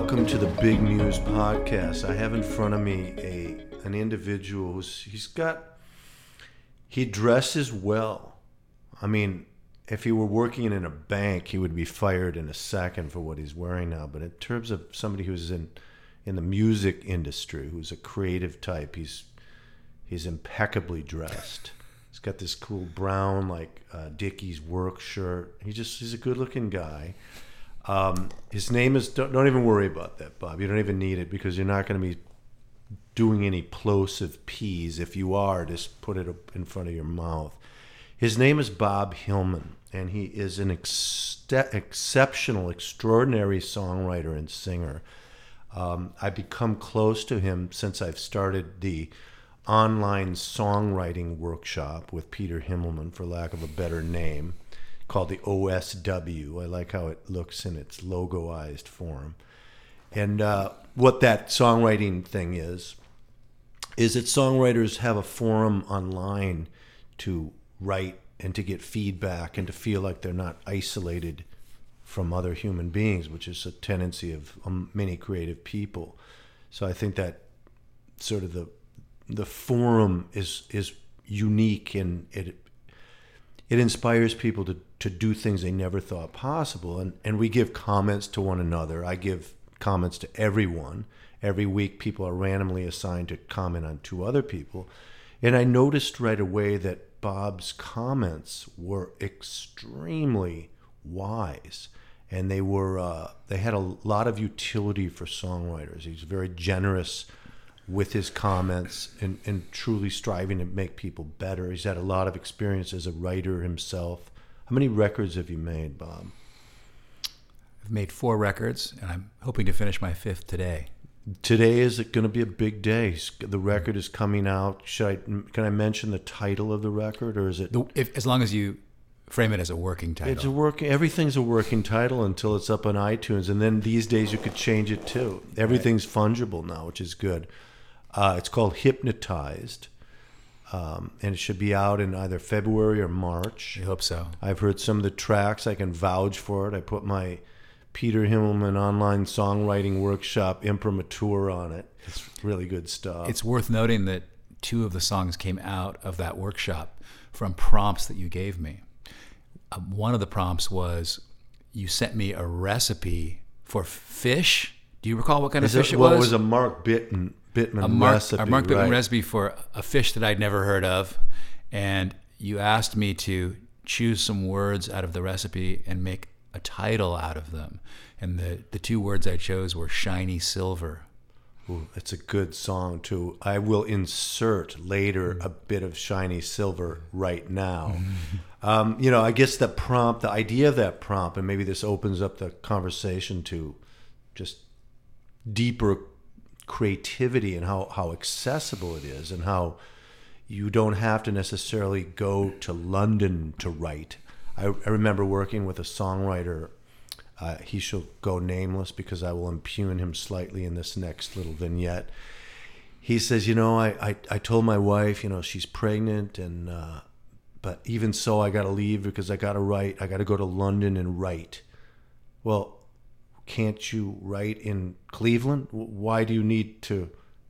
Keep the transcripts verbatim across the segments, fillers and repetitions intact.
welcome to the Big News Podcast. I have in front of me a an individual who's he's got he dresses well. I mean, if he were working in a bank, he would be fired in a second for what he's wearing now. But in terms of somebody who's in in the music industry, who's a creative type, he's he's impeccably dressed. He's got this cool brown like uh, Dickies work shirt. He just he's a good-looking guy. Um, his name is, don't, don't even worry about that, Bob. You don't even need it because you're not going to be doing any plosive P's. If you are, just put it up in front of your mouth. His name is Bob Hillman, and he is an ex- exceptional, extraordinary songwriter and singer. Um, I've become close to him since I've started the online songwriting workshop with Peter Himmelman, for lack of a better name, called the O S W. I like how it looks in its logoized form. And uh, what that songwriting thing is, is that songwriters have a forum online to write and to get feedback and to feel like they're not isolated from other human beings, which is a tendency of um, many creative people. So I think that sort of the the forum is is unique, and it it inspires people to to do things they never thought possible. And, and we give comments to one another. I give comments to everyone. Every week people are randomly assigned to comment on two other people. And I noticed right away that Bob's comments were extremely wise. And they were uh, they had a lot of utility for songwriters. He's very generous with his comments and, and truly striving to make people better. He's had a lot of experience as a writer himself. How many records have you made, Bob? I've made four records, and I'm hoping to finish my fifth today. Today is going to be a big day. The record is coming out. Should I? Can I mention the title of the record, or is it? The, if, as long as you frame it as a working title. It's a working. Everything's a working title until it's up on iTunes, and then these days you could change it too. Everything's right. Fungible now, which is good. Uh, it's called Hypnotized. Um, and it should be out in either February or March. I hope so. I've heard some of the tracks. I can vouch for it. I put my Peter Himmelman online songwriting workshop imprimatur on it. It's really good stuff. It's worth noting that two of the songs came out of that workshop from prompts that you gave me. Um, one of the prompts was you sent me a recipe for fish. Do you recall what kind Is of fish it, it well, was? Well, it was a Mark Bittman. Bittman a Mark, recipe, a Mark Bittman right. recipe for a fish that I'd never heard of, and you asked me to choose some words out of the recipe and make a title out of them. And the, the two words I chose were shiny silver. Ooh, it's a good song too. I will insert later a bit of shiny silver right now. um, you know, I guess the prompt, the idea of that prompt, and maybe this opens up the conversation to just deeper creativity and how, how accessible it is, and how you don't have to necessarily go to London to write. I, I remember working with a songwriter. Uh, he shall go nameless because I will impugn him slightly in this next little vignette. He says, you know, I, I, I told my wife, you know, she's pregnant, and uh, but even so, I got to leave because I got to write. I got to go to London and write. Well, can't you write in Cleveland? Why do you need to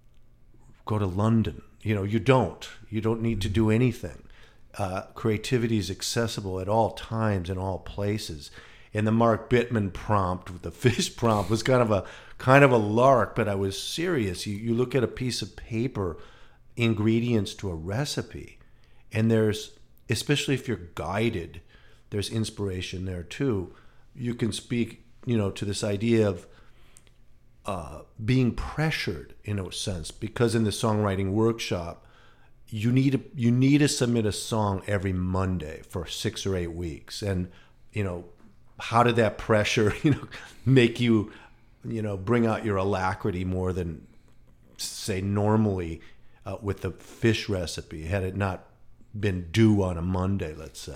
go to London? You know, you don't. You don't need to do anything. Uh, creativity is accessible at all times in all places. And the Mark Bittman prompt, the fish prompt, was kind of a kind of a lark, but I was serious. You you look at a piece of paper, ingredients to a recipe, and there's, especially if you're guided, there's inspiration there too. You can speak, you know, to this idea of uh, being pressured in a sense, because in the songwriting workshop, you need to, you need to submit a song every Monday for six or eight weeks. And, you know, how did that pressure, you know, make you, you know, bring out your alacrity more than, say, normally uh, with the fish recipe, had it not been due on a Monday, let's say?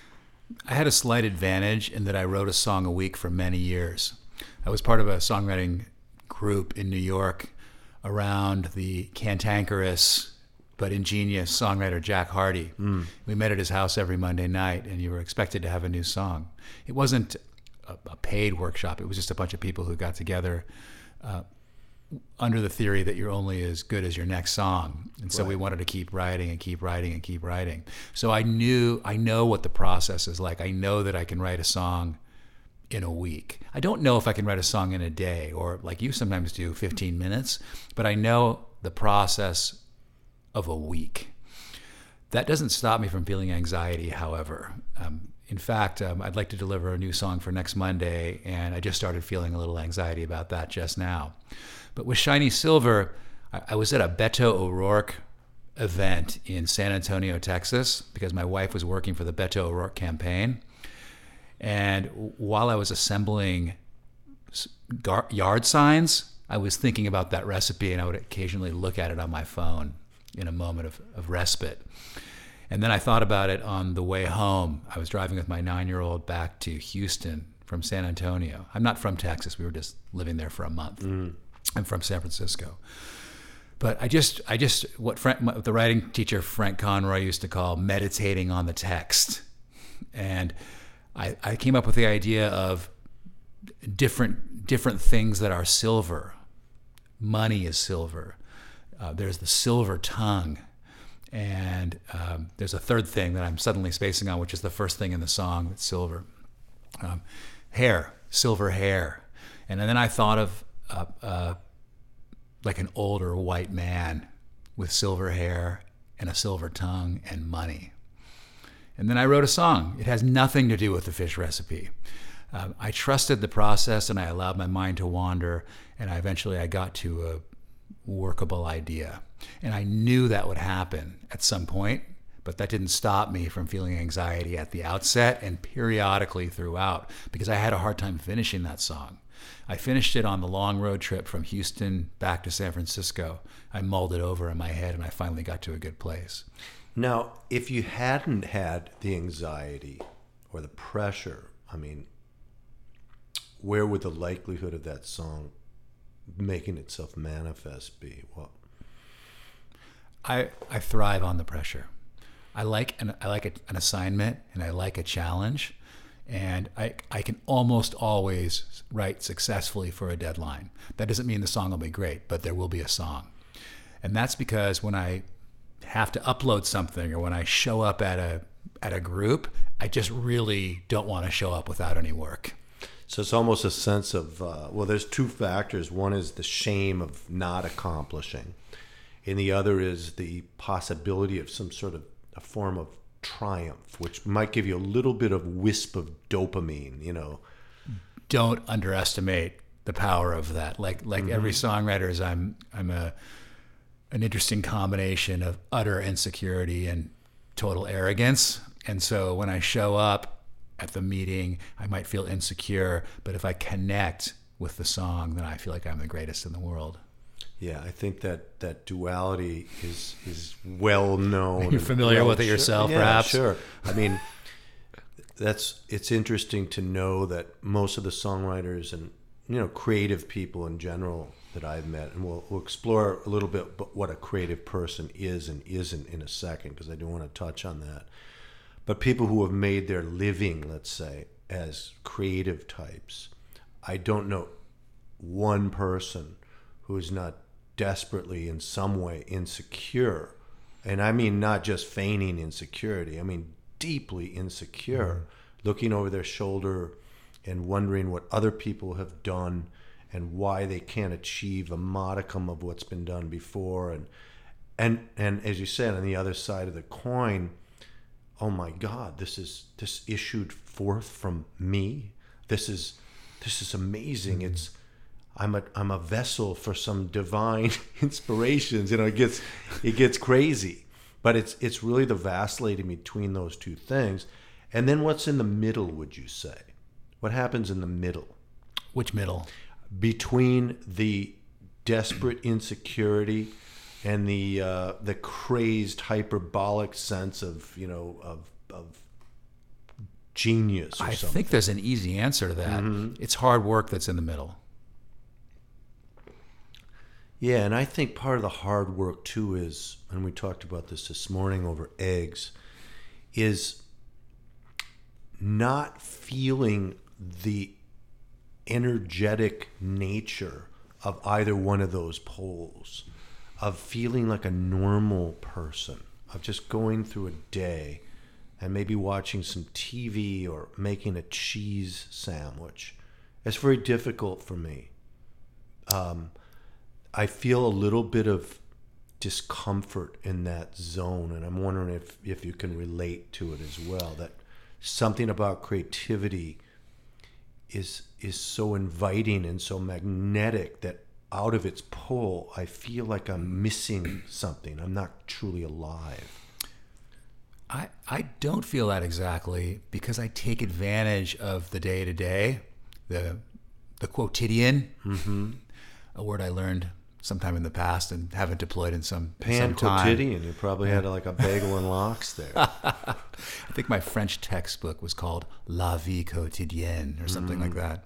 I had a slight advantage in that I wrote a song a week for many years. I was part of a songwriting group in New York around the cantankerous but ingenious songwriter Jack Hardy. Mm. We met at his house every Monday night, and you were expected to have a new song. It wasn't a, a paid workshop. It was just a bunch of people who got together uh, under the theory that you're only as good as your next song. And so Right. we wanted to keep writing and keep writing and keep writing. So I knew, I know what the process is like. I know that I can write a song in a week. I don't know if I can write a song in a day, or like you sometimes do, fifteen minutes, but I know the process of a week. That doesn't stop me from feeling anxiety, however. Um, in fact, um, I'd like to deliver a new song for next Monday, and I just started feeling a little anxiety about that just now. But with Shiny Silver, I, I was at a Beto O'Rourke event in San Antonio, Texas, because my wife was working for the Beto O'Rourke campaign. And while I was assembling gar- yard signs, I was thinking about that recipe, and I would occasionally look at it on my phone in a moment of, of respite. And then I thought about it on the way home. I was driving with my nine-year-old back to Houston from San Antonio. I'm not from Texas. We were just living there for a month. Mm. I'm from San Francisco. But I just, I just, what Frank, what the writing teacher Frank Conroy used to call meditating on the text. And I, I came up with the idea of different, different things that are silver. Money is silver. Uh, there's the silver tongue. And um, there's a third thing that I'm suddenly spacing on, which is the first thing in the song that's silver. Um, hair, silver hair. And then I thought of uh, uh, like an older white man with silver hair and a silver tongue and money. And then I wrote a song. It has nothing to do with the fish recipe. Um, I trusted the process, and I allowed my mind to wander, and I eventually I got to a workable idea. And I knew that would happen at some point, but that didn't stop me from feeling anxiety at the outset and periodically throughout, because I had a hard time finishing that song. I finished it on the long road trip from Houston back to San Francisco. I mulled it over in my head, and I finally got to a good place. Now, if you hadn't had the anxiety or the pressure, I mean, where would the likelihood of that song making itself manifest be? Well, I I thrive on the pressure. I like an I like a, an assignment, and I like a challenge, and I I can almost always write successfully for a deadline. That doesn't mean the song will be great, but there will be a song. And that's because when I have to upload something, or when I show up at a at a group, I just really don't want to show up without any work. So it's almost a sense of, uh, well, there's two factors. One is the shame of not accomplishing, and the other is the possibility of some sort of a form of triumph, which might give you a little bit of wisp of dopamine, you know. Don't underestimate the power of that. Like like mm-hmm. every songwriter is, I'm I'm a an interesting combination of utter insecurity and total arrogance. And so when I show up at the meeting, I might feel insecure, but if I connect with the song, then I feel like I'm the greatest in the world. Yeah, I think that that duality is is well known. You're familiar well, with it sure, yourself, yeah, perhaps? Sure. I mean, that's it's interesting to know that most of the songwriters and, you know, creative people in general that I've met, and we'll, we'll explore a little bit what a creative person is and isn't in a second, because I do want to touch on that. But people who have made their living, let's say, as creative types, I don't know one person who is not desperately in some way insecure. And I mean not just feigning insecurity, I mean deeply insecure, mm-hmm. looking over their shoulder and wondering what other people have done and why they can't achieve a modicum of what's been done before. And and and as you said, on the other side of the coin, oh my God, this is this issued forth from me. This is this is amazing. Mm-hmm. It's I'm a I'm a vessel for some divine inspirations. You know, it gets it gets crazy. But it's it's really the vacillating between those two things. And then what's in the middle, would you say? What happens in the middle? Which middle? Between the desperate insecurity and the uh, the crazed hyperbolic sense of, you know, of of genius or I something. think there's an easy answer to that. Mm-hmm. It's hard work that's in the middle. Yeah, and I think part of the hard work too is, and we talked about this this morning over eggs, is not feeling the energetic nature of either one of those poles, of feeling like a normal person, of just going through a day and maybe watching some T V or making a cheese sandwich. It's very difficult for me. Um, I feel a little bit of discomfort in that zone, and I'm wondering if, if you can relate to it as well, that something about creativity is is so inviting and so magnetic that out of its pull, I feel like I'm missing something. I'm not truly alive. I, I don't feel that exactly, because I take advantage of the day-to-day, the the quotidian, Mm-hmm. a word I learned sometime in the past and haven't deployed in some, Pan some time. quotidian. You probably had like a bagel and lox there. I think my French textbook was called La Vie Quotidienne or something Mm. like that.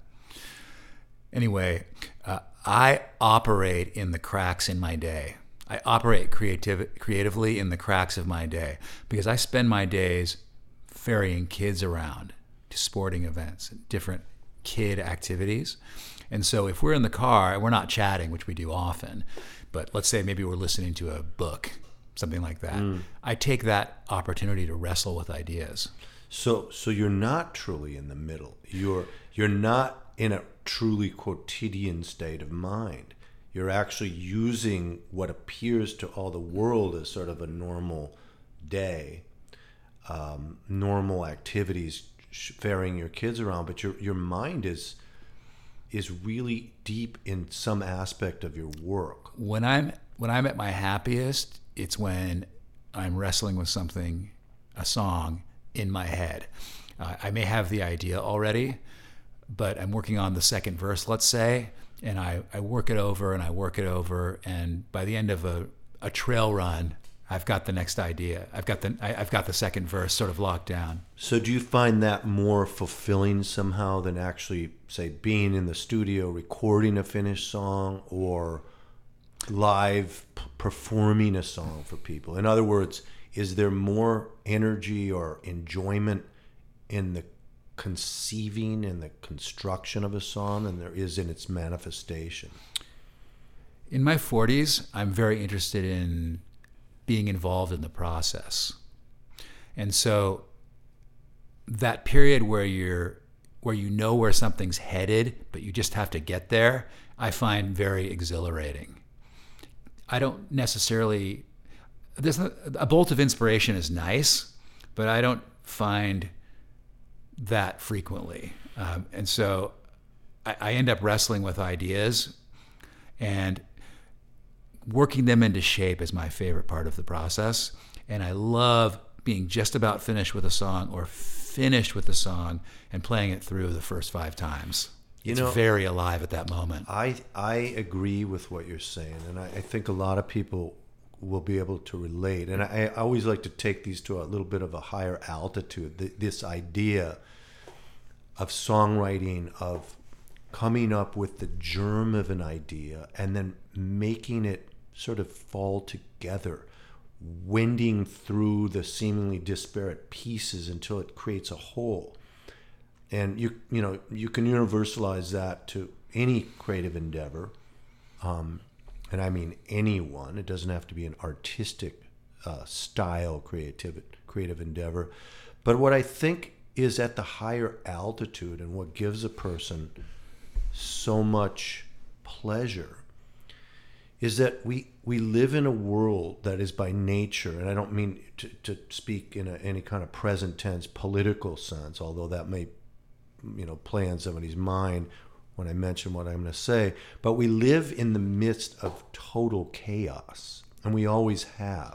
Anyway, uh, I operate in the cracks in my day. I operate creativ- creatively in the cracks of my day because I spend my days ferrying kids around to sporting events, different kid activities. And so if we're in the car, we're not chatting, which we do often, but let's say maybe we're listening to a book, something like that. Mm. I take that opportunity to wrestle with ideas. So so you're not truly in the middle. You're you're not in a truly quotidian state of mind. You're actually using what appears to all the world as sort of a normal day, um, normal activities, ferrying your kids around, but your your mind is is really deep in some aspect of your work. When I'm when I'm at my happiest, it's when I'm wrestling with something, a song in my head. Uh, I may have the idea already, but I'm working on the second verse, let's say, and I, I work it over and I work it over, and by the end of a, a trail run, I've got the next idea. I've got the I, I've got the second verse sort of locked down. So do you find that more fulfilling somehow than actually, say, being in the studio recording a finished song or live p- performing a song for people? In other words, is there more energy or enjoyment in the conceiving and the construction of a song than there is in its manifestation? In my forties, I'm very interested in being involved in the process. And so that period where you're where you know where something's headed, but you just have to get there, I find very exhilarating. I don't necessarily there's a, a bolt of inspiration is nice, but I don't find that frequently. Um, and so I, I end up wrestling with ideas, and working them into shape is my favorite part of the process. And I love being just about finished with a song or finished with the song and playing it through the first five times. You It's know, very alive at that moment. I I agree with what you're saying, and I, I think a lot of people will be able to relate. And I, I always like to take these to a little bit of a higher altitude. Th- this idea of songwriting, of coming up with the germ of an idea and then making it sort of fall together, wending through the seemingly disparate pieces until it creates a whole. And you you know you can universalize that to any creative endeavor, um, and I mean anyone. It doesn't have to be an artistic uh, style creative creative endeavor. But what I think is at the higher altitude and what gives a person so much pleasure is that we we live in a world that is by nature, and I don't mean to, to speak in a, any kind of present tense political sense, although that may you know play on somebody's mind when I mention what I'm going to say, but we live in the midst of total chaos, and we always have.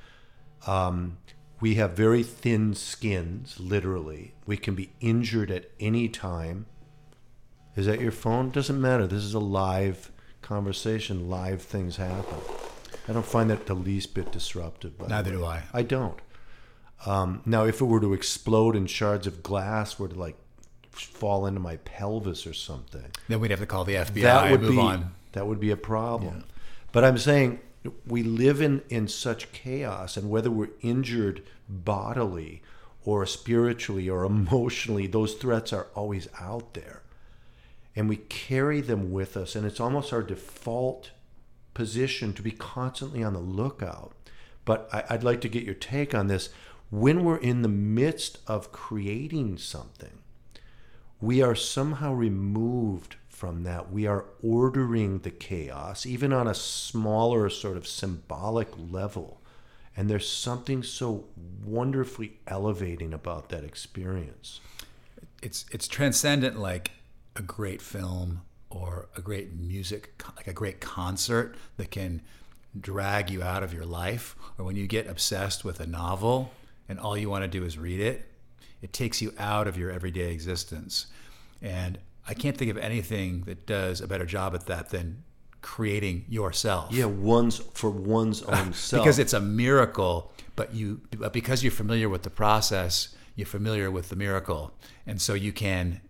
Um, we have very thin skins, literally. We can be injured at any time. Is that your phone? Doesn't matter. This is a live conversation. Live things happen. I don't find that the least bit disruptive. by the Neither way. do I. I don't. Um, now, if it were to explode and shards of glass were to like fall into my pelvis or something, Then we'd have to call the F B I that would and move be on. that would be a problem. Yeah. But I'm saying we live in, in such chaos, and whether we're injured bodily or spiritually or emotionally, those threats are always out there. and we carry them with us, and it's almost our default position to be constantly on the lookout. But I, I'd like to get your take on this. When we're in the midst of creating something, we are somehow removed from that. We are ordering the chaos, even on a smaller sort of symbolic level. And there's something so wonderfully elevating about that experience. It's it's transcendent, like a great film or a great music, like a great concert that can drag you out of your life, or when you get obsessed with a novel and all you want to do is read it, it takes you out of your everyday existence. And I can't think of anything that does a better job at that than creating yourself. Yeah, one's for one's own self. Because it's a miracle, but you but because you're familiar with the process, you're familiar with the miracle, and so you can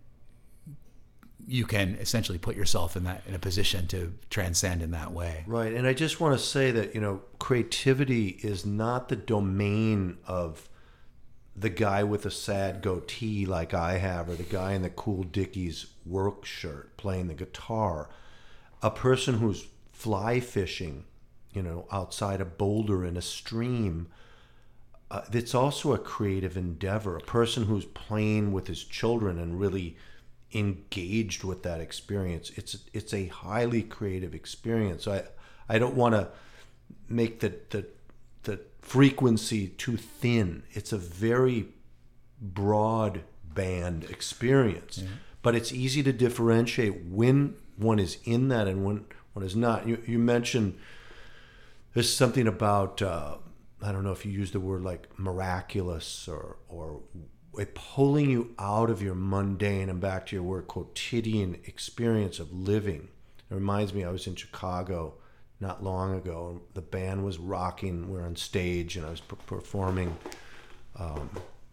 you can essentially put yourself in that in a position to transcend in that way. Right. And I just want to say that, you know, creativity is not the domain of the guy with a sad goatee like I have, or the guy in the cool Dickies work shirt playing the guitar. A person who's fly fishing, you know, outside a boulder in a stream, uh, it's also a creative endeavor. A person who's playing with his children and really engaged with that experience. It's it's a highly creative experience. I I don't want to make the the the frequency too thin. It's a very broad band experience, yeah. But it's easy to differentiate when one is in that and when one is not. You you mentioned there's something about uh, I don't know if you use the word like miraculous or or it pulling you out of your mundane and back to your word quotidian experience of living. It reminds me, I was in Chicago not long ago. The band was rocking. We were on stage, and I was p- performing. Um,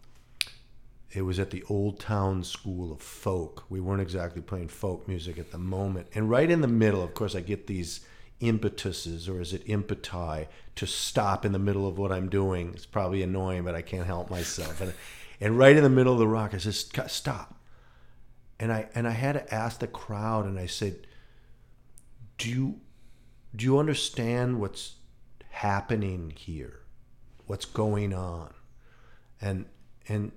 it was at the Old Town School of Folk. We weren't exactly playing folk music at the moment. And right in the middle, of course, I get these impetuses, or is it impeti, to stop in the middle of what I'm doing. It's probably annoying, but I can't help myself. And And right in the middle of the rock, I said, stop. And I and I had to ask the crowd, and I said, do you, do you understand what's happening here? What's going on? And and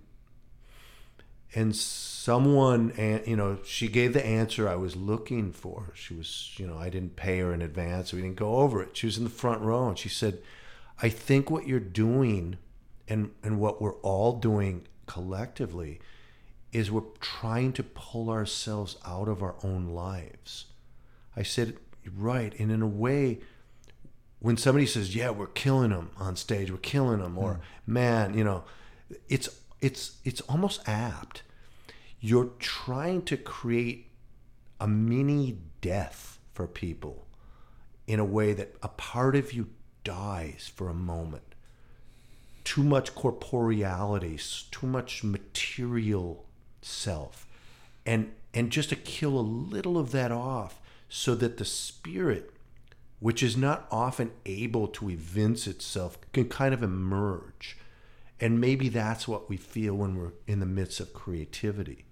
and someone, you know, she gave the answer I was looking for. She was, you know, I didn't pay her in advance. We didn't go over it. She was in the front row, and she said, I think what you're doing and and what we're all doing collectively is we're trying to pull ourselves out of our own lives. I said, right. And in a way, when somebody says, yeah, we're killing them on stage, we're killing them, or mm. man, you know, it's it's it's almost apt. You're trying to create a mini death for people in a way that a part of you dies for a moment. Too much corporeality, too much material self, and and just to kill a little of that off so that the spirit, which is not often able to evince itself, can kind of emerge. And maybe that's what we feel when we're in the midst of creativity.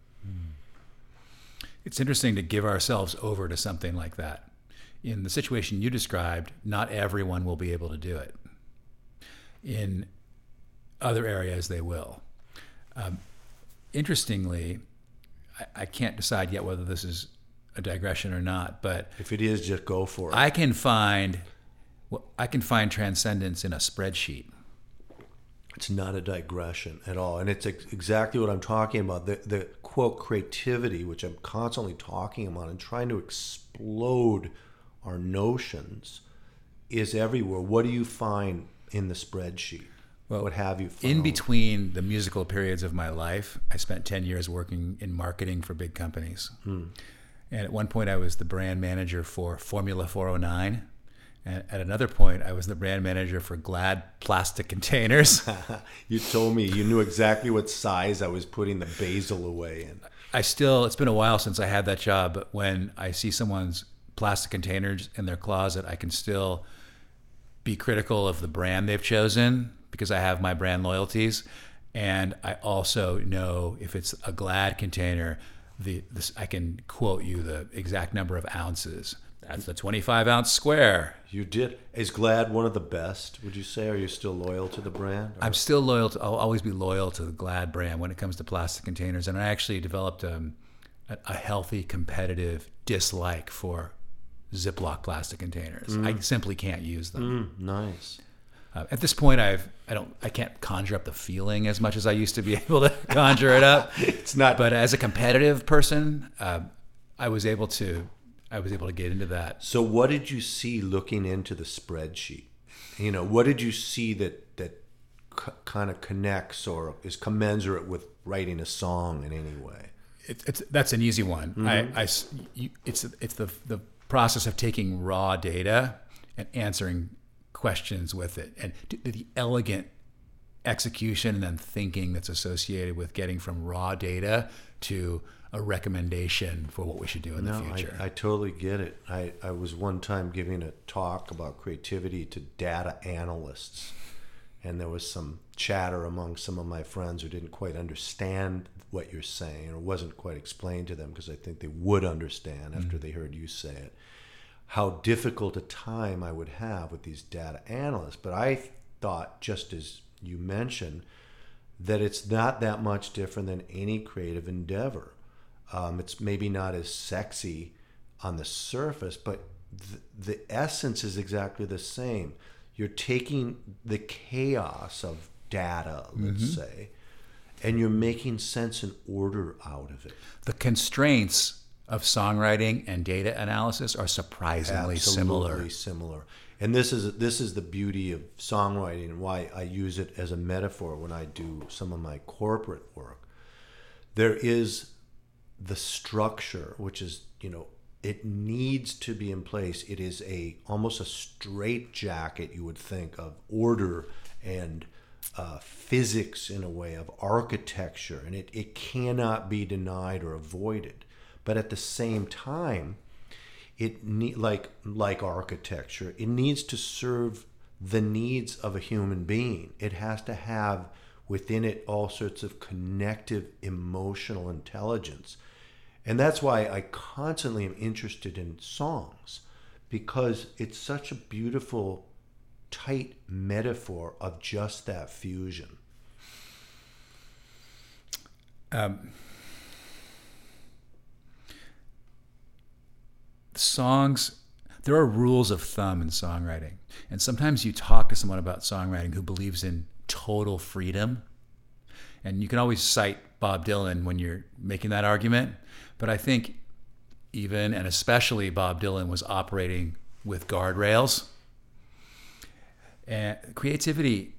It's interesting to give ourselves over to something like that. In the situation you described, not everyone will be able to do it. In other areas, they will. Um, interestingly, I, I can't decide yet whether this is a digression or not, but if it is, just go for it. I can find, well, I can find transcendence in a spreadsheet. It's not a digression at all, and it's ex- exactly what I'm talking about. The the quote creativity, which I'm constantly talking about and trying to explode our notions, is everywhere. What do you find in the spreadsheet? Well, what have you found? In between the musical periods of my life, I spent ten years working in marketing for big companies. Hmm. And at one point, I was the brand manager for Formula four oh nine. And at another point, I was the brand manager for Glad plastic containers. You told me you knew exactly what size I was putting the basil away in. I still, it's been a while since I had that job, but when I see someone's plastic containers in their closet, I can still be critical of the brand they've chosen, because I have my brand loyalties. And I also know if it's a Glad container, the this I can quote you the exact number of ounces. That's the twenty-five ounce square. You did. Is Glad one of the best, would you say? Are you still loyal to the brand? Or? I'm still loyal to, I'll always be loyal to the Glad brand when it comes to plastic containers. And I actually developed um, a, a healthy, competitive dislike for Ziploc plastic containers. Mm. I simply can't use them. Mm, nice. Uh, at this point, I've I don't I can't conjure up the feeling as much as I used to be able to conjure it up. It's not. But as a competitive person, uh, I was able to I was able to get into that. So, what did you see looking into the spreadsheet? You know, what did you see that that c- kind of connects or is commensurate with writing a song in any way? It, it's that's an easy one. Mm-hmm. I, I you, it's it's the the process of taking raw data and answering questions with it, and the elegant execution and then thinking that's associated with getting from raw data to a recommendation for what we should do in no, the future. I, I totally get it. I, I was one time giving a talk about creativity to data analysts, and there was some chatter among some of my friends who didn't quite understand what you're saying, or wasn't quite explained to them, because I think they would understand after mm-hmm. they heard you say it, how difficult a time I would have with these data analysts. But I thought, just as you mentioned, that it's not that much different than any creative endeavor. Um, it's maybe not as sexy on the surface, but th- the essence is exactly the same. You're taking the chaos of data, let's mm-hmm. say, and you're making sense and order out of it. The constraints of songwriting and data analysis are surprisingly Absolutely similar. similar. And this is this is the beauty of songwriting and why I use it as a metaphor when I do some of my corporate work. There is the structure, which is, you know, it needs to be in place. It is a almost a straitjacket, you would think, of order and uh, physics in a way, of architecture, and it, it cannot be denied or avoided. But at the same time, it need, like like architecture, it needs to serve the needs of a human being. It has to have within it all sorts of connective emotional intelligence. And that's why I constantly am interested in songs, because it's such a beautiful, tight metaphor of just that fusion. Um, songs, there are rules of thumb in songwriting. And sometimes you talk to someone about songwriting who believes in total freedom. And you can always cite Bob Dylan when you're making that argument. But I think even and especially Bob Dylan was operating with guardrails. And creativity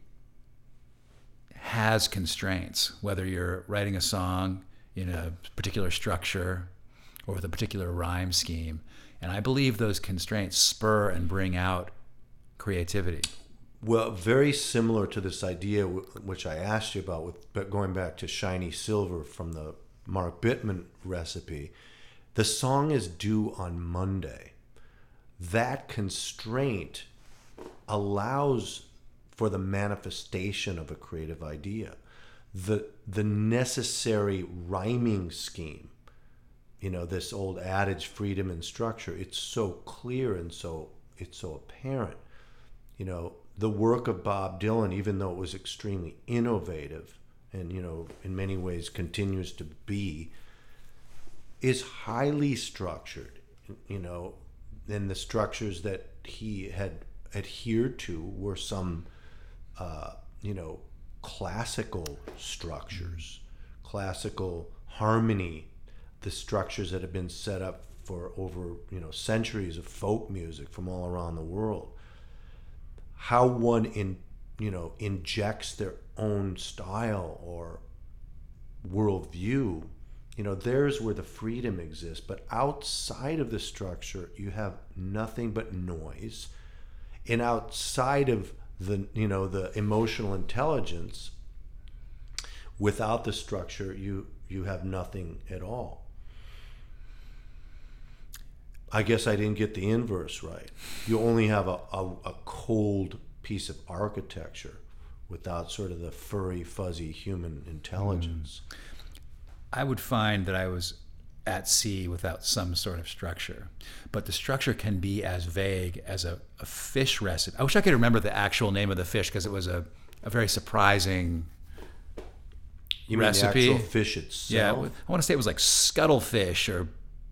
has constraints, whether you're writing a song in a particular structure or with a particular rhyme scheme. And I believe those constraints spur and bring out creativity. Well, very similar to this idea which I asked you about, with, but going back to Shiny Silver from the Mark Bittman recipe, the song is due on Monday. That constraint allows for the manifestation of a creative idea. The, the necessary rhyming scheme, you know, this old adage, freedom and structure, it's so clear and so it's so apparent. You know, the work of Bob Dylan, even though it was extremely innovative and, you know, in many ways continues to be, is highly structured. You know, and the structures that he had adhered to were some, uh, you know, classical structures, classical harmony, the structures that have been set up for over, you know, centuries of folk music from all around the world. How one in, you know, injects their own style or worldview, you know, there's where the freedom exists. But outside of the structure, you have nothing but noise. And outside of the, you know, the emotional intelligence, without the structure, you you have nothing at all. I guess I didn't get the inverse right. You only have a, a, a cold piece of architecture without sort of the furry, fuzzy human intelligence. I would find that I was at sea without some sort of structure. But the structure can be as vague as a, a fish recipe. I wish I could remember the actual name of the fish because it was a, a very surprising You recipe. mean the actual fish itself? Yeah, I want to say it was like scuttlefish or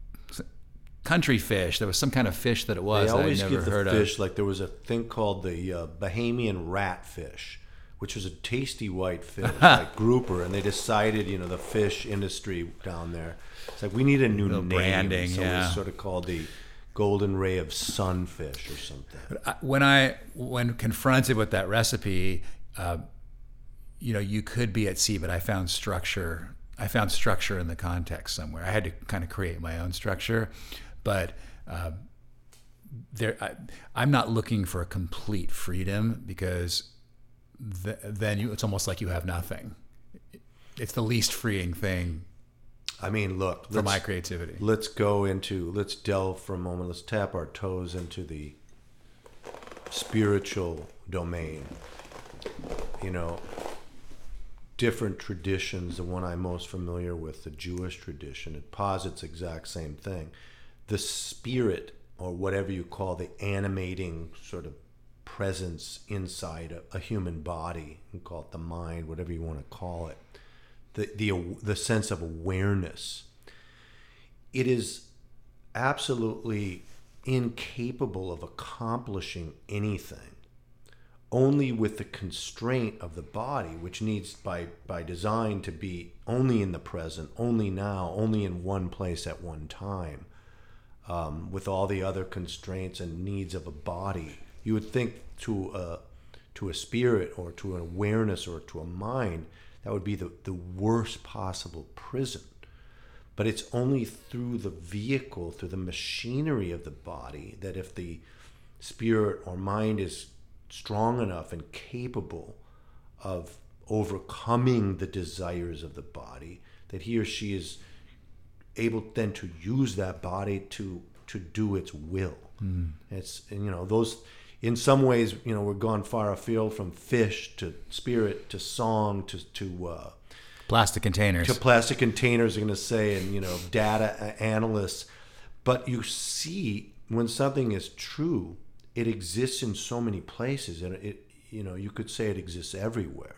country fish. There was some kind of fish that it was They that I'd always never give the heard fish, of. like there was a thing called the uh, Bahamian ratfish, which was a tasty white fish, like grouper, and they decided, you know, the fish industry down there, it's like we need a new Little name, branding, so yeah. it's sort of called the golden ray of sunfish or something. When I when confronted with that recipe, uh, you know, you could be at sea, but I found structure. I found structure in the context somewhere. I had to kind of create my own structure, but uh, there, I, I'm not looking for a complete freedom because th- then you, it's almost like you have nothing. It's the least freeing thing I mean, look, for my let's, creativity. let's go into, let's delve for a moment, let's tap our toes into the spiritual domain. You know, different traditions. The one I'm most familiar with, the Jewish tradition, it posits exact same thing. The spirit, or whatever you call the animating sort of presence inside a, a human body, you can call it the mind, whatever you want to call it, the the the sense of awareness. It is absolutely incapable of accomplishing anything, only with the constraint of the body, which needs by by design to be only in the present, only now, only in one place at one time, um, with all the other constraints and needs of a body. You would think to a to a spirit or to an awareness or to a mind, that would be the, the worst possible prison. But it's only through the vehicle, through the machinery of the body, that if the spirit or mind is strong enough and capable of overcoming the desires of the body, that he or she is able then to use that body to to do its will. Mm. It's, and, you know, those, in some ways, you know, we're gone far afield from fish to spirit to song to to uh, plastic containers to plastic containers. I'm going to say, and you know, data analysts. But you see, when something is true, it exists in so many places, and it, you know, you could say it exists everywhere.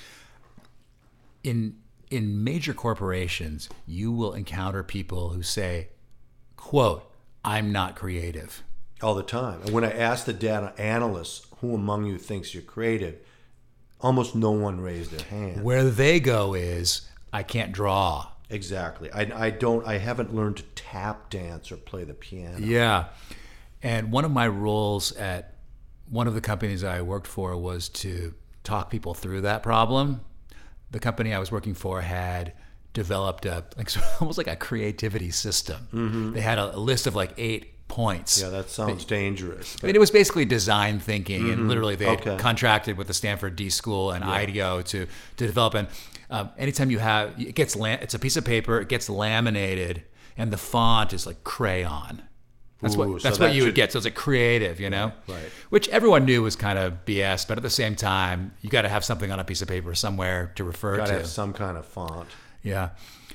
In in major corporations, you will encounter people who say, quote, "I'm not creative." All the time. And when I ask the data analysts, who among you thinks you're creative, almost no one raised their hand. Where they go is, I can't draw. Exactly. I, I don't, I haven't learned to tap dance or play the piano. Yeah. And one of my roles at one of the companies I worked for was to talk people through that problem. The company I was working for had developed a, like, almost like a creativity system. Mm-hmm. They had a, a list of like eight points. Yeah, that sounds they, dangerous. I mean, it was basically design thinking, mm-hmm. and literally they okay. had contracted with the Stanford D School and yeah. I D O to to develop. And um, anytime you have, it gets it's a piece of paper, it gets laminated, and the font is like crayon. That's Ooh, what that's so what that you should... would get. So it's like creative, you know, right? Which everyone knew was kind of B S, but at the same time, you got to have something on a piece of paper somewhere to refer Gotta to. have some kind of font. Yeah,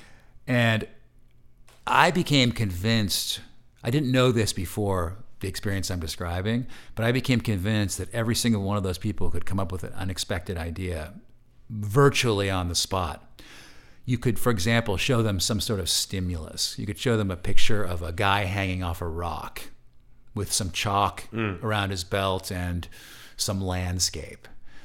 and I became convinced. I didn't know this before the experience I'm describing, but I became convinced that every single one of those people could come up with an unexpected idea virtually on the spot. You could, for example, show them some sort of stimulus. You could show them a picture of a guy hanging off a rock with some chalk mm. around his belt and some landscape.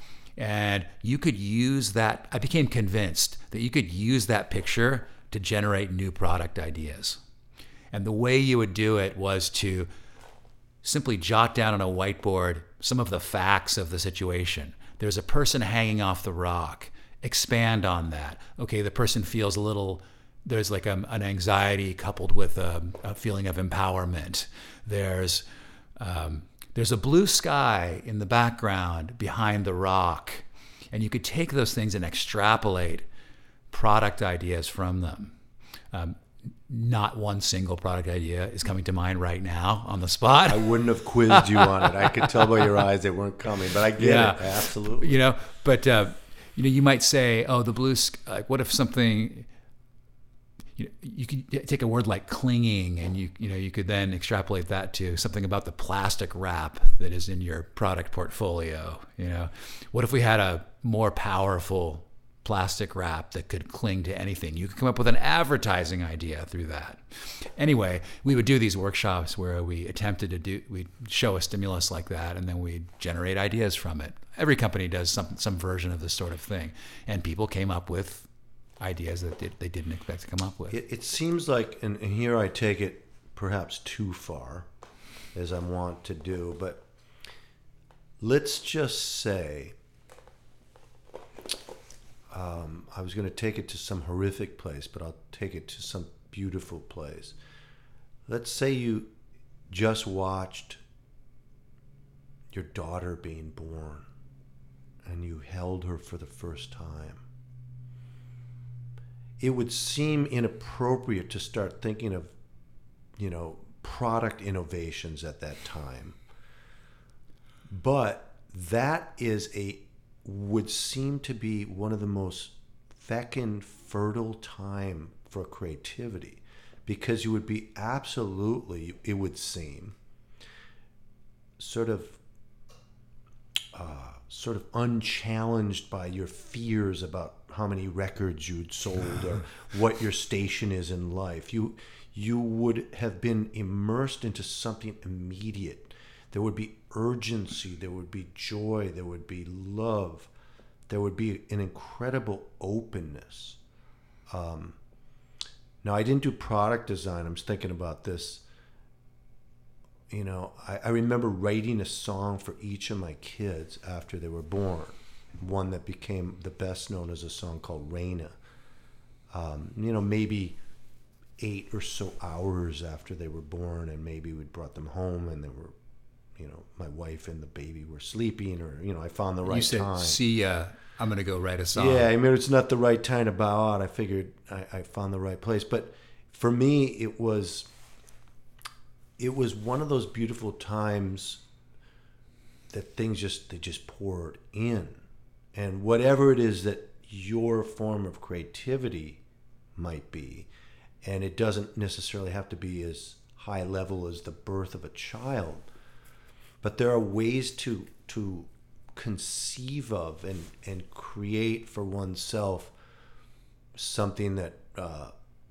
And you could use that. I became convinced that you could use that picture to generate new product ideas. And the way you would do it was to simply jot down on a whiteboard some of the facts of the situation. There's a person hanging off the rock. Expand on that. Okay, the person feels a little, there's like a, an anxiety coupled with a, a feeling of empowerment. There's um, there's a blue sky in the background behind the rock. And you could take those things and extrapolate product ideas from them. Um, Not one single product idea is coming to mind right now on the spot. I wouldn't have quizzed you on it. I could tell by your eyes they weren't coming, but I get yeah. it. Absolutely. You know, but uh, you know, you might say, "Oh, the blue sky." Like, what if something? you, you could take a word like clinging, and you you know you could then extrapolate that to something about the plastic wrap that is in your product portfolio. You know, what if we had a more powerful plastic wrap that could cling to anything? You could come up with an advertising idea through that. Anyway, we would do these workshops where we attempted to do, we'd show a stimulus like that, and then we'd generate ideas from it. Every company does some some version of this sort of thing, and people came up with ideas that they, they didn't expect to come up with. It, it seems like, and, and here I take it perhaps too far, as I want to do, but let's just say, Um, I was going to take it to some horrific place, but I'll take it to some beautiful place. Let's say you just watched your daughter being born and you held her for the first time. It would seem inappropriate to start thinking of, you know, product innovations at that time. But that is a would seem to be one of the most feckin' fertile time for creativity, because you would be absolutely, it would seem, sort of uh, sort of unchallenged by your fears about how many records you'd sold or what your station is in life. You you would have been immersed into something immediate. There would be urgency, there would be joy, there would be love, there would be an incredible openness. Um, now, I didn't do product design. I'm thinking about this. You know, I, I remember writing a song for each of my kids after they were born, one that became the best known as a song called Raina. Um, you know, maybe eight or so hours after they were born, and maybe we'd brought them home and they were, you know, my wife and the baby were sleeping, or, you know, I found the right you said, time. See, uh, I'm going to go write a song. Yeah, I mean, it's not the right time to bow out. I figured I, I found the right place. But for me, it was, it was one of those beautiful times that things just, they just poured in. And whatever it is that your form of creativity might be, and it doesn't necessarily have to be as high level as the birth of a child, but there are ways to to conceive of and, and create for oneself something that uh,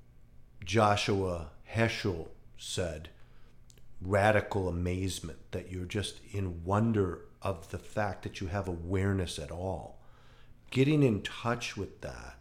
Joshua Heschel said, radical amazement, that you're just in wonder of the fact that you have awareness at all. Getting in touch with that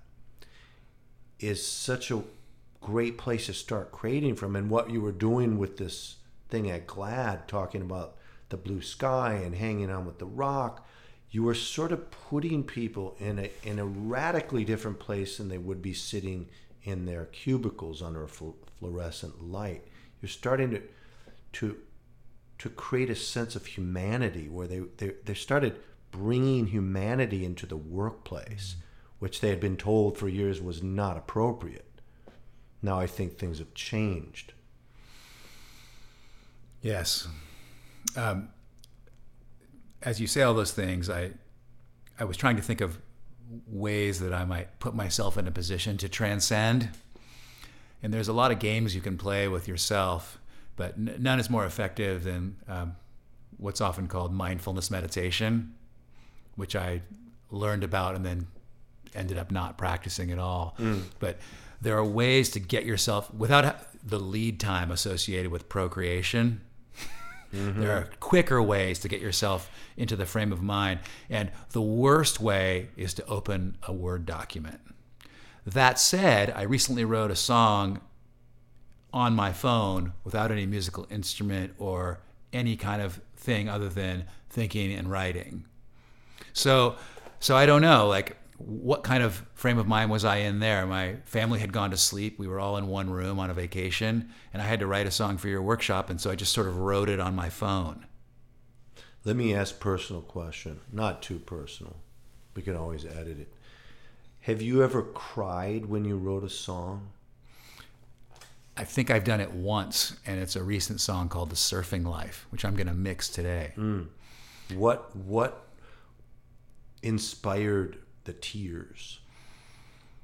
is such a great place to start creating from. And what you were doing with this thing at GLAAD, talking about the blue sky and hanging on with the rock, you were sort of putting people in a in a radically different place than they would be sitting in their cubicles under a fluorescent light. You're starting to to to create a sense of humanity, where they they, they started bringing humanity into the workplace, which they had been told for years was not appropriate. Now I think things have changed. Yes. Um, as you say all those things, I I was trying to think of ways that I might put myself in a position to transcend. And there's a lot of games you can play with yourself, but n- none is more effective than um, what's often called mindfulness meditation, which I learned about and then ended up not practicing at all. Mm. But there are ways to get yourself, without the lead time associated with procreation, mm-hmm. there are quicker ways to get yourself into the frame of mind. And the worst way is to open a Word document. That said, I recently wrote a song on my phone without any musical instrument or any kind of thing other than thinking and writing. So, so I don't know, like, what kind of frame of mind was I in there? My family had gone to sleep. We were all in one room on a vacation, and I had to write a song for your workshop, and so I just sort of wrote it on my phone. Let me ask a personal question, not too personal. We can always edit it. Have you ever cried when you wrote a song? I think I've done it once, and it's a recent song called The Surfing Life, which I'm going to mix today. Mm. What what inspired the tears?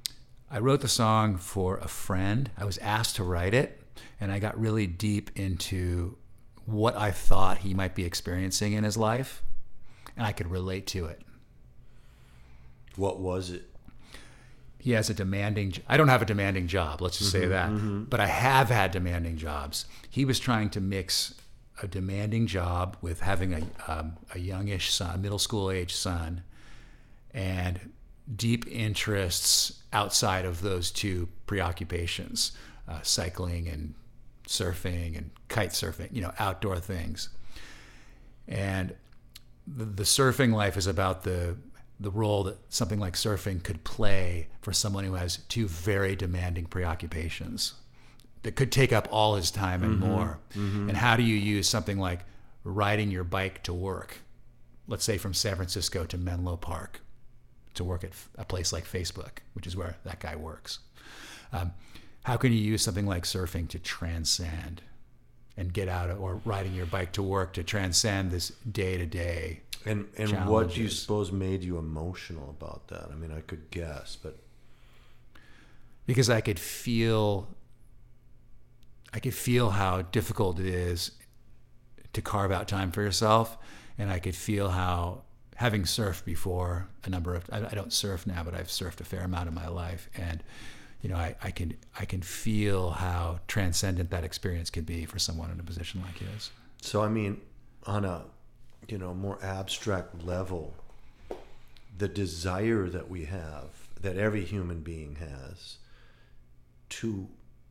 I wrote the song for a friend. I was asked to write it, and I got really deep into what I thought he might be experiencing in his life, and I could relate to it. What was it? He has a demanding, I don't have a demanding job, let's just mm-hmm, say that, mm-hmm. but I have had demanding jobs. He was trying to mix a demanding job with having a, um, a youngish son, middle school age son, and deep interests outside of those two preoccupations, uh, cycling and surfing and kite surfing, you know, outdoor things. And the, the surfing life is about the the role that something like surfing could play for someone who has two very demanding preoccupations that could take up all his time and mm-hmm, more. Mm-hmm. And how do you use something like riding your bike to work, let's say from San Francisco to Menlo Park, to work at a place like Facebook, which is where that guy works. Um, how can you use something like surfing to transcend and get out of, or riding your bike to work to transcend this day-to-day And and challenges? What do you suppose made you emotional about that? I mean, I could guess, but because I could feel, I could feel how difficult it is to carve out time for yourself, and I could feel how, having surfed before a number of, I, I don't surf now, but I've surfed a fair amount of my life, and you know, I, I can I can feel how transcendent that experience could be for someone in a position like his. So I mean, on a you know, more abstract level, the desire that we have, that every human being has, to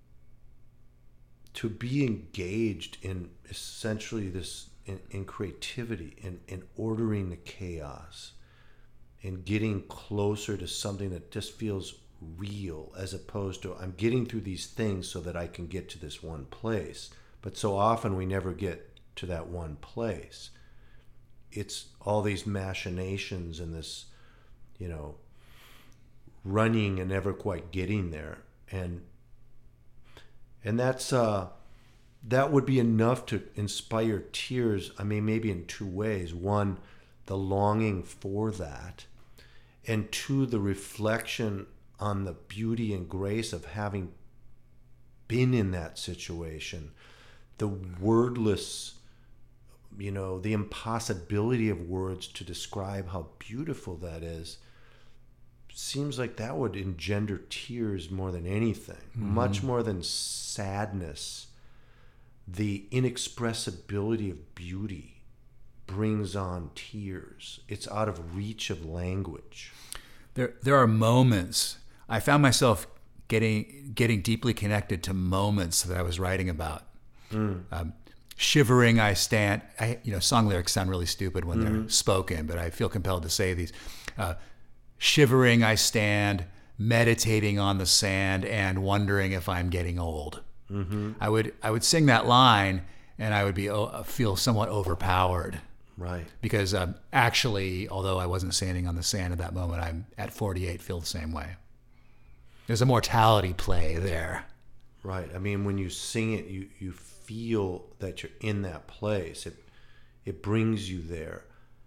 to be engaged in essentially this, in, in creativity, in, in ordering the chaos, in getting closer to something that just feels real, as opposed to I'm getting through these things so that I can get to this one place. But so often we never get to that one place. It's all these machinations and this, you know, running and never quite getting there. And and that's uh, that would be enough to inspire tears. I mean, maybe in two ways. One, the longing for that. And two, the reflection on the beauty and grace of having been in that situation. The wordless, you know, the impossibility of words to describe how beautiful that is, seems like that would engender tears more than anything, mm-hmm. much more than sadness. The inexpressibility of beauty brings on tears. It's out of reach of language. There, there are moments. I found myself getting getting deeply connected to moments that I was writing about. Mm. Um, Shivering, I stand. I, you know, song lyrics sound really stupid when mm-hmm. they're spoken, but I feel compelled to say these. Uh, Shivering, I stand, meditating on the sand, and wondering if I'm getting old. Mm-hmm. I would, I would sing that line, and I would be uh, feel somewhat overpowered. Right. Because um, actually, although I wasn't standing on the sand at that moment, I'm at forty-eight, feel the same way. There's a mortality play there. Right. I mean, when you sing it, you you. feel that you're in that place. It it brings you there,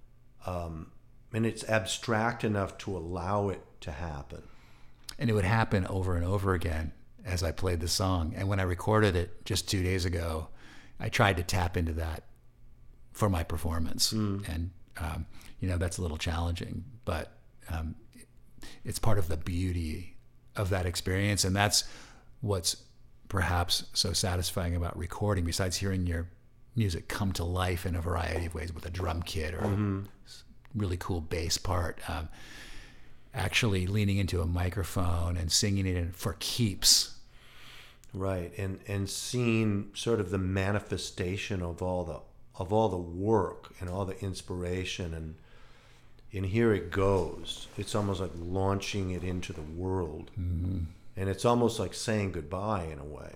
um, and it's abstract enough to allow it to happen. And it would happen over and over again as I played the song. And when I recorded it just two days ago, I tried to tap into that for my performance. Mm. And um, you know, that's a little challenging, but um, it's part of the beauty of that experience, and that's what's perhaps so satisfying about recording, besides hearing your music come to life in a variety of ways with a drum kit or mm-hmm. a really cool bass part. Um, actually leaning into a microphone and singing it for keeps. Right, and and seeing sort of the manifestation of all the of all the work and all the inspiration, and and here it goes. It's almost like launching it into the world. Mm-hmm. And it's almost like saying goodbye in a way.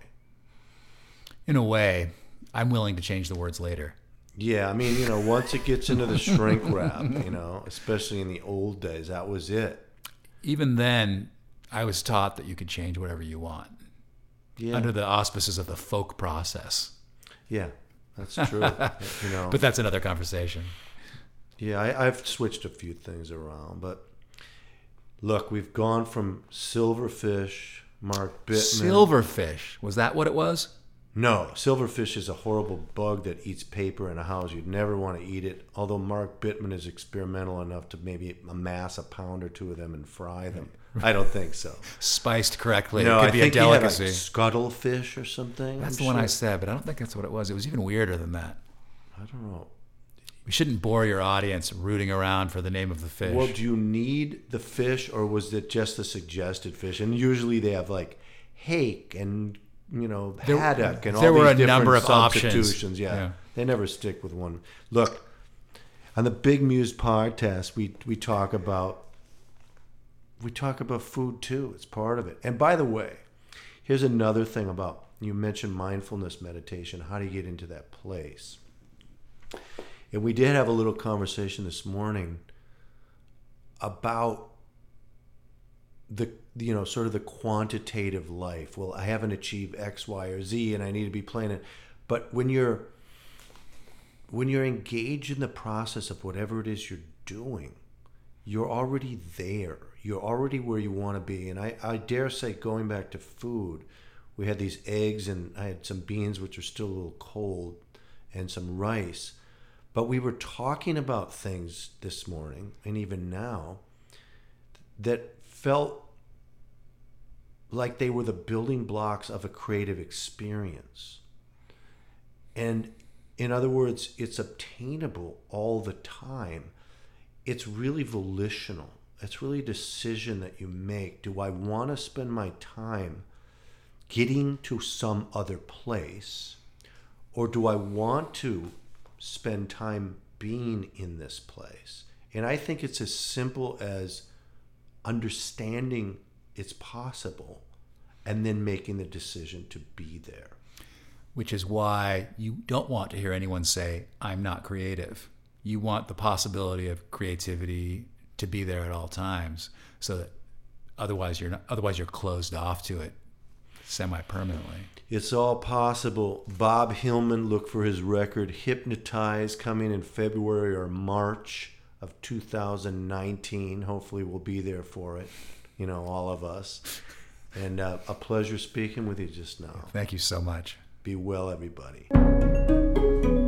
In a way, I'm willing to change the words later. Yeah, I mean, you know, once it gets into the shrink wrap, you know, especially in the old days, that was it. Even then, I was taught that you could change whatever you want. Yeah. Under the auspices of the folk process. Yeah, that's true. You know. But that's another conversation. Yeah, I, I've switched a few things around, but Look, we've gone from silverfish, Mark Bittman. Silverfish. Was that what it was? No, silverfish is a horrible bug that eats paper in a house. You'd never want to eat it. Although Mark Bittman is experimental enough to maybe amass a pound or two of them and fry them. I don't think so. Spiced correctly. No, it could I be think a delicacy. He had like scuttlefish or something. That's I'm the one sure. I said, but I don't think that's what it was. It was even weirder than that. I don't know. We shouldn't bore your audience rooting around for the name of the fish. Well, do you need the fish, or was it just the suggested fish? And usually they have like hake and, you know, There- haddock and all there these were a different number of options. substitutions. Yeah. Yeah. They never stick with one. Look, on the Big Muse podcast, we we talk about we talk about food too. It's part of it. And by the way, here's another thing about, you mentioned mindfulness meditation. How do you get into that place? And we did have a little conversation this morning about the, you know, sort of the quantitative life. Well, I haven't achieved X, Y, or Z, and I need to be playing it. But when you're when you're engaged in the process of whatever it is you're doing, you're already there. You're already where you want to be. And I, I dare say, going back to food, we had these eggs, and I had some beans, which are still a little cold, and some rice. But we were talking about things this morning, and even now, that felt like they were the building blocks of a creative experience. And in other words, it's obtainable all the time. It's really volitional. It's really a decision that you make. Do I want to spend my time getting to some other place, or do I want to spend time being in this place? And I think it's as simple as understanding it's possible and then making the decision to be there. Which is why you don't want to hear anyone say, I'm not creative. You want the possibility of creativity to be there at all times, so that otherwise you're not, otherwise you're closed off to it semi-permanently. It's all possible. Bob Hillman, look for his record Hypnotize, coming in February or March of two thousand nineteen. Hopefully we'll be there for it, you know, all of us. And uh, a pleasure speaking with you just now. Thank you so much. Be well, everybody.